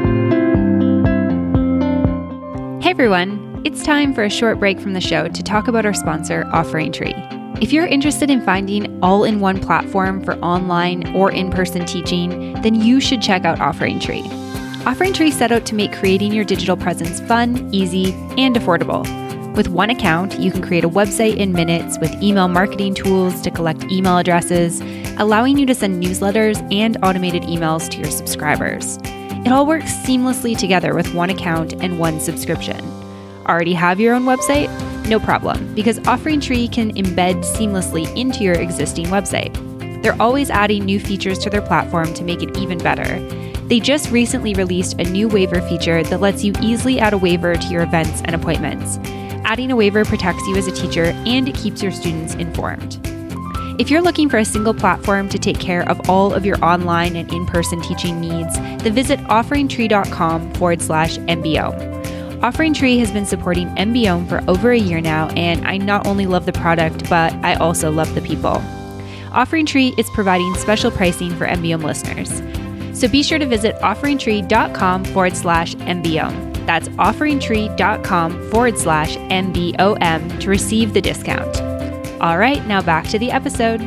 Hey everyone, it's time for a short break from the show to talk about our sponsor, Offering Tree. If you're interested in finding all-in-one platform for online or in-person teaching, then you should check out Offering Tree. Offering Tree set out to make creating your digital presence fun, easy, and affordable. With one account, you can create a website in minutes with email marketing tools to collect email addresses, allowing you to send newsletters and automated emails to your subscribers. It all works seamlessly together with one account and one subscription. Already have your own website? No problem, because OfferingTree can embed seamlessly into your existing website. They're always adding new features to their platform to make it even better. They just recently released a new waiver feature that lets you easily add a waiver to your events and appointments. Adding a waiver protects you as a teacher and it keeps your students informed. If you're looking for a single platform to take care of all of your online and in-person teaching needs, then visit offeringtree.com forward slash MBO. OfferingTree has been supporting M B O for over a year now, and I not only love the product, but I also love the people. OfferingTree is providing special pricing for M B O listeners. So be sure to visit offeringtree.com forward slash MBO. That's offeringtree.com forward slash MBOM to receive the discount. All right, now back to the episode.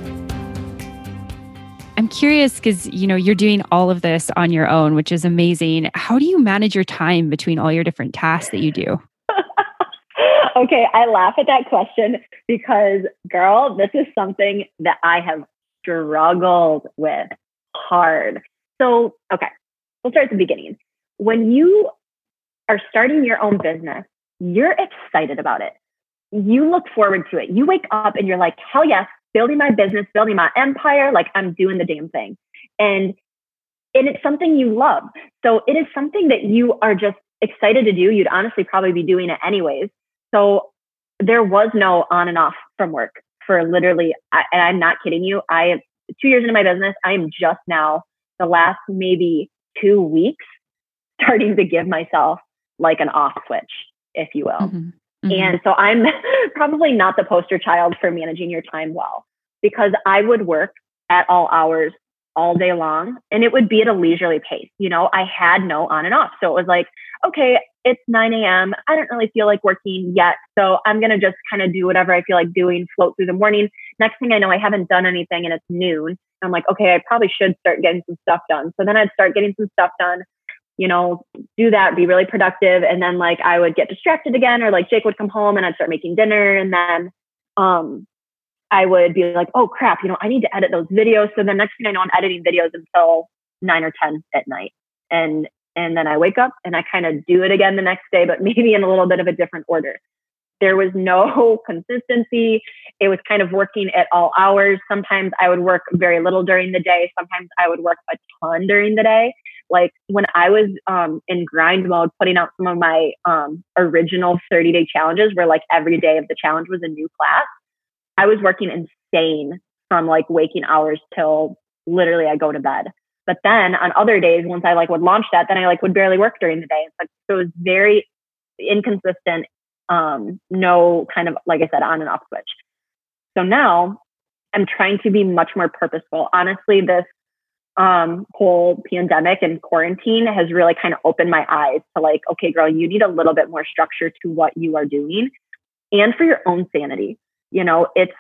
I'm curious because, you know, you're doing all of this on your own, which is amazing. How do you manage your time between all your different tasks that you do?
Okay, I laugh at that question because, girl, this is something that I have struggled with hard. So, okay, we'll start at the beginning. When you are starting your own business, you're excited about it. You look forward to it. You wake up and you're like, hell yes, building my business, building my empire, like I'm doing the damn thing. And, and it's something you love. So it is something that you are just excited to do. You'd honestly probably be doing it anyways. So there was no on and off from work for literally, I, and I'm not kidding you. I am two years into my business. I am just now the last maybe two weeks starting to give myself like an off switch, if you will. Mm-hmm. Mm-hmm. And so I'm probably not the poster child for managing your time well, because I would work at all hours all day long and it would be at a leisurely pace. You know, I had no on and off. So it was like, okay, it's nine a.m. I don't really feel like working yet. So I'm going to just kind of do whatever I feel like doing, float through the morning. Next thing I know, I haven't done anything and it's noon. I'm like, okay, I probably should start getting some stuff done. So then I'd start getting some stuff done, you know, do that, be really productive. And then like I would get distracted again, or like Jake would come home and I'd start making dinner. And then um, I would be like, oh crap, you know, I need to edit those videos. So the next thing I know, I'm editing videos until nine or ten at night. And, and then I wake up and I kind of do it again the next day, but maybe in a little bit of a different order. There was no consistency. It was kind of working at all hours. Sometimes I would work very little during the day. Sometimes I would work a ton during the day. Like when I was um, in grind mode, putting out some of my um, original thirty day challenges where like every day of the challenge was a new class, I was working insane from like waking hours till literally I go to bed. But then on other days, once I like would launch that, then I like would barely work during the day. It's like, so it was very inconsistent. Um, no kind of, like I said, on and off switch. So now I'm trying to be much more purposeful. Honestly, this um, whole pandemic and quarantine has really kind of opened my eyes to like, okay, girl, you need a little bit more structure to what you are doing and for your own sanity. You know, it's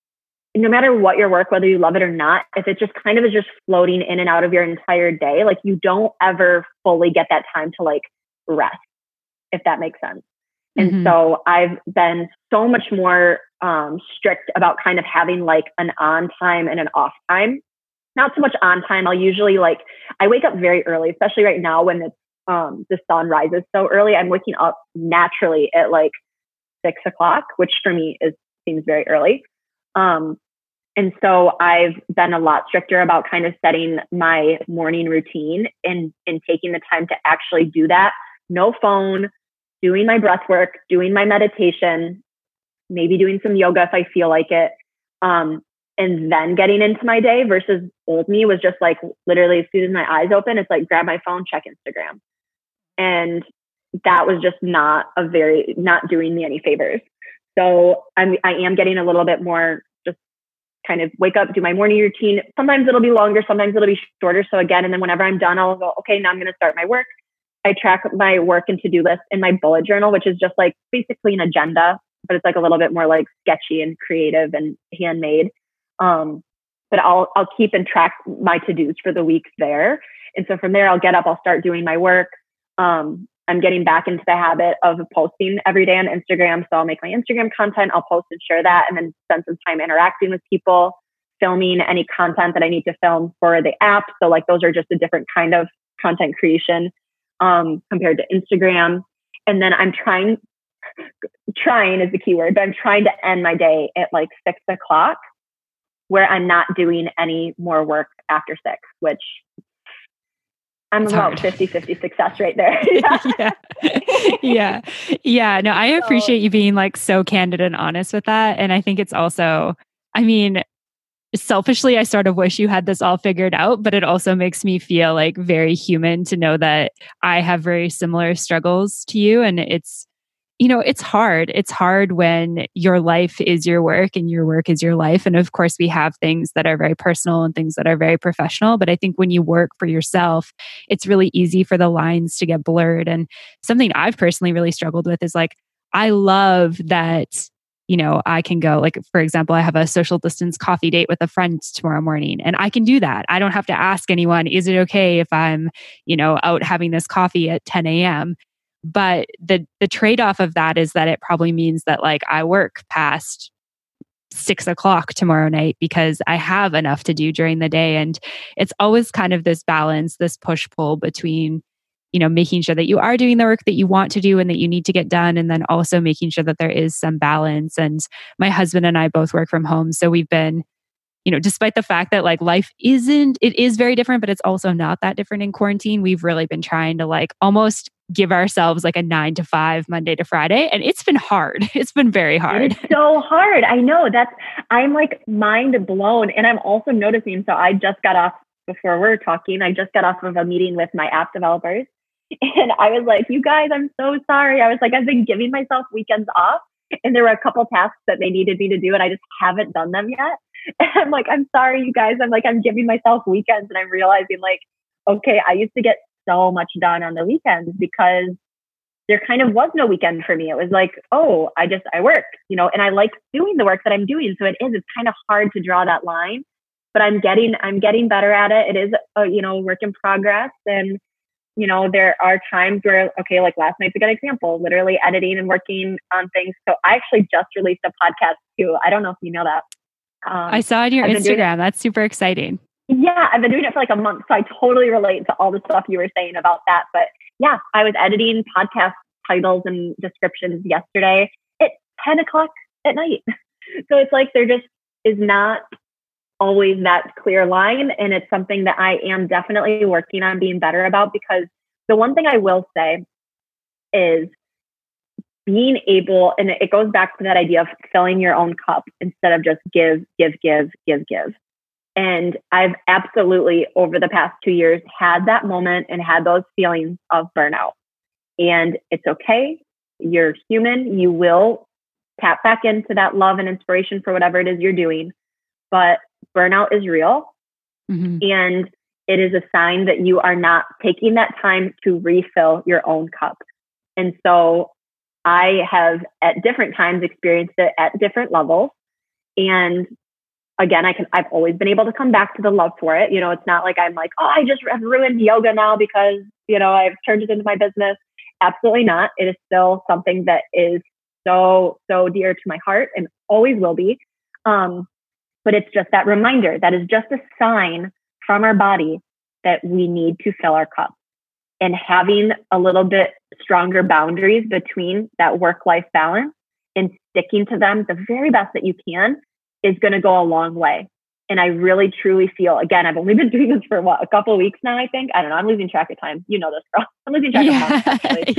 no matter what your work, whether you love it or not, if it just kind of is just floating in and out of your entire day, like you don't ever fully get that time to like rest, if that makes sense. And mm-hmm. so I've been so much more um, strict about kind of having like an on time and an off time. Not so much on time. I'll usually like, I wake up very early, especially right now when it's, um, the sun rises so early. I'm waking up naturally at like six o'clock, which for me is seems very early. Um, and so I've been a lot stricter about kind of setting my morning routine and, and taking the time to actually do that. No phone, doing my breath work, doing my meditation, maybe doing some yoga if I feel like it. Um, and then getting into my day versus old me was just like, literally as soon as my eyes open, it's like, grab my phone, check Instagram. And that was just not a very, not doing me any favors. So I'm, I am getting a little bit more just kind of wake up, do my morning routine. Sometimes it'll be longer, sometimes it'll be shorter. So again, and then whenever I'm done, I'll go, okay, now I'm going to start my work. I track my work and to-do list in my bullet journal, which is just like basically an agenda, but it's like a little bit more like sketchy and creative and handmade. Um, but I'll, I'll keep and track my to-dos for the week there. And so from there, I'll get up, I'll start doing my work. Um, I'm getting back into the habit of posting every day on Instagram. So I'll make my Instagram content, I'll post and share that, and then spend some time interacting with people, filming any content that I need to film for the app. So like those are just a different kind of content creation um, compared to Instagram. And then I'm trying, trying is the key word, but I'm trying to end my day at like six o'clock where I'm not doing any more work after six, which I'm
it's
about fifty-fifty success right there. Yeah.
yeah. Yeah. Yeah. No, I appreciate you being like so candid and honest with that. And I think it's also, I mean, selfishly, I sort of wish you had this all figured out, but it also makes me feel like very human to know that I have very similar struggles to you. And it's, you know, it's hard. It's hard when your life is your work and your work is your life. And of course, we have things that are very personal and things that are very professional. But I think when you work for yourself, it's really easy for the lines to get blurred. And something I've personally really struggled with is like, I love that, you know, I can go, like, for example, I have a social distance coffee date with a friend tomorrow morning, and I can do that. I don't have to ask anyone, is it okay if I'm, you know, out having this coffee at ten a.m.? But the the trade-off of that is that it probably means that like I work past six o'clock tomorrow night because I have enough to do during the day. And it's always kind of this balance, this push-pull between, you know, making sure that you are doing the work that you want to do and that you need to get done, and then also making sure that there is some balance. And my husband and I both work from home. So we've been, you know, despite the fact that like life isn't, it is very different, but it's also not that different in quarantine. We've really been trying to like almost give ourselves like a nine to five Monday to Friday. And it's been hard. It's been very hard.
It's so hard. I know that's, I'm like mind blown. And I'm also noticing, so I just got off before we're talking, I just got off of a meeting with my app developers. And I was like, you guys, I'm so sorry. I was like, I've been giving myself weekends off. And there were a couple tasks that they needed me to do, and I just haven't done them yet. And I'm like, I'm sorry, you guys. I'm like, I'm giving myself weekends. And I'm realizing like, okay, I used to get so much done on the weekends because there kind of was no weekend for me. It was like, oh, I just, I work, you know, and I like doing the work that I'm doing. So it is, it's kind of hard to draw that line, but I'm getting, I'm getting better at it. It is a, you know, work in progress. And, you know, there are times where, okay, like last night's a good example, literally editing and working on things. So I actually just released a podcast too. I don't know if you know that.
Um, I saw on your Instagram. That's super exciting.
Yeah, I've been doing it for like a month. So I totally relate to all the stuff you were saying about that. But yeah, I was editing podcast titles and descriptions yesterday at ten o'clock at night. So it's like there just is not always that clear line. And it's something that I am definitely working on being better about, because the one thing I will say is being able, and it goes back to that idea of filling your own cup instead of just give, give, give, give, give. And I've absolutely, over the past two years, had that moment and had those feelings of burnout. And it's okay. You're human. You will tap back into that love and inspiration for whatever it is you're doing. But burnout is real. Mm-hmm. And it is a sign that you are not taking that time to refill your own cup. And so I have at different times experienced it at different levels. And again, I can, I've always been able to come back to the love for it. You know, it's not like I'm like, oh, I just have ruined yoga now because, you know, I've turned it into my business. Absolutely not. It is still something that is so, so dear to my heart and always will be. Um, but it's just that reminder that is just a sign from our body that we need to fill our cup. And having a little bit stronger boundaries between that work-life balance and sticking to them the very best that you can is going to go a long way. And I really, truly feel, again, I've only been doing this for what, a couple of weeks now, I think. I don't know. I'm losing track of time. You know this, girl. I'm losing track yeah. of time, actually.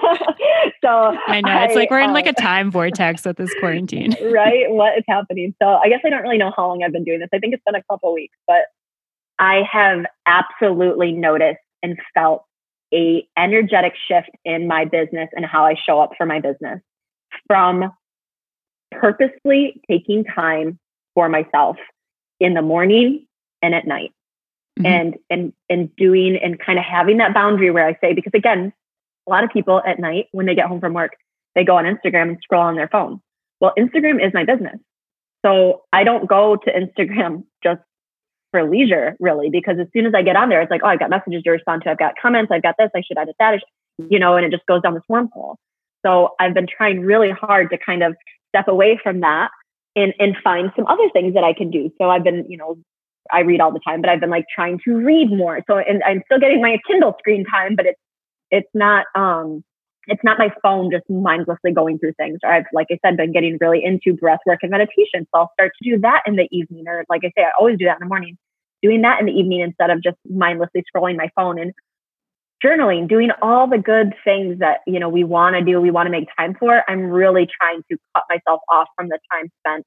So
I know. It's I, like we're in um, like a time vortex with this quarantine.
Right? What is happening? So I guess I don't really know how long I've been doing this. I think it's been a couple of weeks, but I have absolutely noticed and felt a energetic shift in my business and how I show up for my business from purposely taking time for myself in the morning and at night. Mm-hmm. and and and doing and kind of having that boundary where I say, because again, a lot of people at night when they get home from work, they go on Instagram and scroll on their phone. Well, Instagram is my business. So I don't go to Instagram just for leisure, really, because as soon as I get on there, it's like, oh, I've got messages to respond to. I've got comments. I've got this. I should edit that. you know, and it just goes down this wormhole. So I've been trying really hard to kind of step away from that and, and find some other things that I can do. So I've been, you know, I read all the time, but I've been like trying to read more. So, and I'm still getting my Kindle screen time, but it's, it's not, um, it's not my phone just mindlessly going through things. Or I've, like I said, been getting really into breath work and meditation. So I'll start to do that in the evening, or like I say, I always do that in the morning, doing that in the evening instead of just mindlessly scrolling my phone, and journaling, doing all the good things that, you know, we want to do, we want to make time for. I'm really trying to cut myself off from the time spent,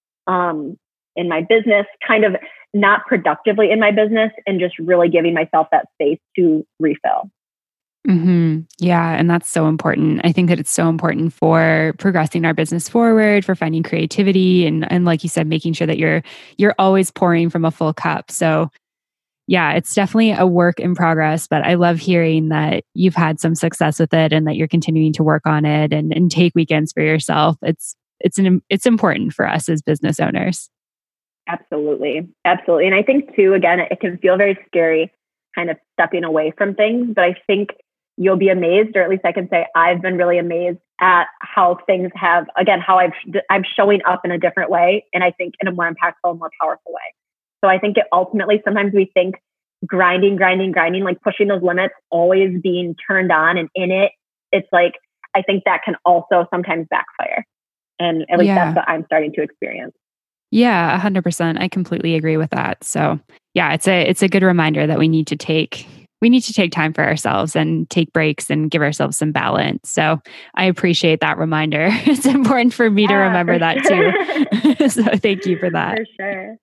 um, in my business, kind of not productively in my business, and just really giving myself that space to refill.
Mm-hmm. Yeah. And that's so important. I think that it's so important for progressing our business forward, for finding creativity, and, and like you said, making sure that you're, you're always pouring from a full cup. So yeah, it's definitely a work in progress, but I love hearing that you've had some success with it and that you're continuing to work on it and, and take weekends for yourself. It's, it's an, it's important for us as business owners.
Absolutely. Absolutely. And I think too, again, it can feel very scary kind of stepping away from things, but I think you'll be amazed, or at least I can say I've been really amazed at how things have, again, how I've, I'm showing up in a different way. And I think in a more impactful and more powerful way. So I think it ultimately, sometimes we think grinding, grinding, grinding, like pushing those limits, always being turned on and in it. It's like, I think that can also sometimes backfire. And at least
yeah.
that's what I'm starting to experience.
Yeah, a hundred percent. I completely agree with that. So yeah, it's a, it's a good reminder that we need to take we need to take time for ourselves and take breaks and give ourselves some balance. So I appreciate that reminder. It's important for me yeah, to remember that
sure.
too. So thank you for that.
For sure.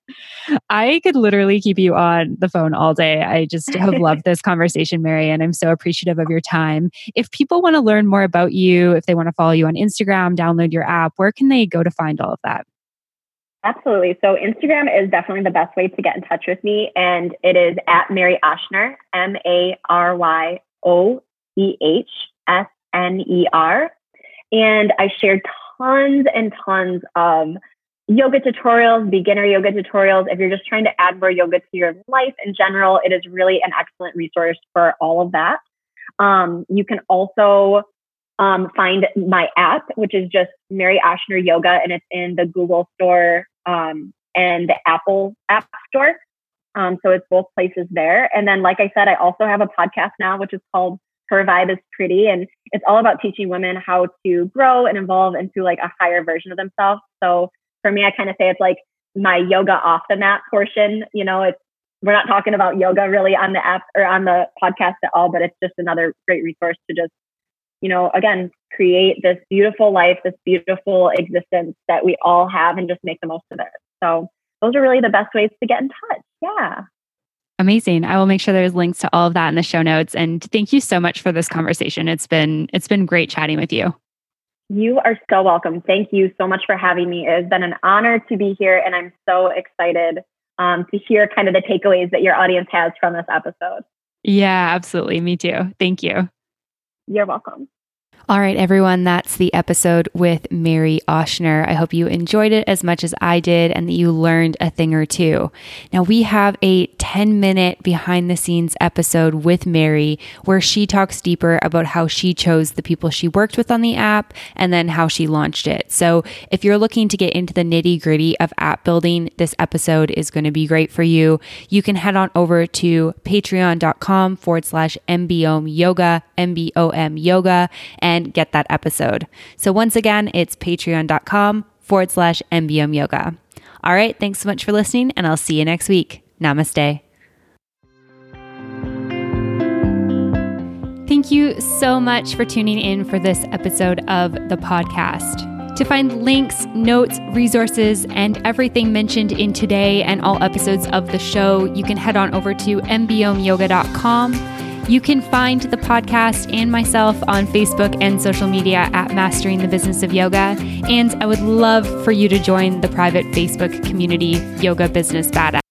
I could literally keep you on the phone all day. I just have loved this conversation, Mary, and I'm so appreciative of your time. If people want to learn more about you, if they want to follow you on Instagram, download your app, where can they go to find all of that?
Absolutely. So Instagram is definitely the best way to get in touch with me. And it is at Mary Oshner, M A R Y O E H S N E R. And I share tons and tons of yoga tutorials, beginner yoga tutorials. If you're just trying to add more yoga to your life in general, it is really an excellent resource for all of that. Um, you can also um, find my app, which is just Mary Oshner Yoga, and it's in the Google Store um, and the Apple App Store. Um, so it's both places there. And then, like I said, I also have a podcast now, which is called Her Vibe is Pretty. And it's all about teaching women how to grow and evolve into like a higher version of themselves. So for me, I kind of say it's like my yoga off the mat portion. You know, it's, we're not talking about yoga really on the app or on the podcast at all, but it's just another great resource to just, you know, again, create this beautiful life, this beautiful existence that we all have, and just make the most of it. So those are really the best ways to get in touch. Yeah.
Amazing. I will make sure there's links to all of that in the show notes. And thank you so much for this conversation. It's been, it's been great chatting with you.
You are so welcome. Thank you so much for having me. It has been an honor to be here, and I'm so excited um, to hear kind of the takeaways that your audience has from this episode.
Yeah, absolutely. Me too. Thank you.
You're welcome.
All right, everyone, that's the episode with Mary Oshner. I hope you enjoyed it as much as I did and that you learned a thing or two. Now, we have a ten minute behind the scenes episode with Mary where she talks deeper about how she chose the people she worked with on the app and then how she launched it. So if you're looking to get into the nitty gritty of app building, this episode is going to be great for you. You can head on over to patreon.com forward slash MBOM yoga, M B O M yoga, and and get that episode. So once again, it's patreon.com forward slash MBOM yoga. All right. Thanks so much for listening, and I'll see you next week. Namaste. Thank you so much for tuning in for this episode of the podcast. To find links, notes, resources, and everything mentioned in today and all episodes of the show, you can head on over to m b o m yoga dot com. You can find the podcast and myself on Facebook and social media at Mastering the Business of Yoga. And I would love for you to join the private Facebook community, Yoga Business Badass.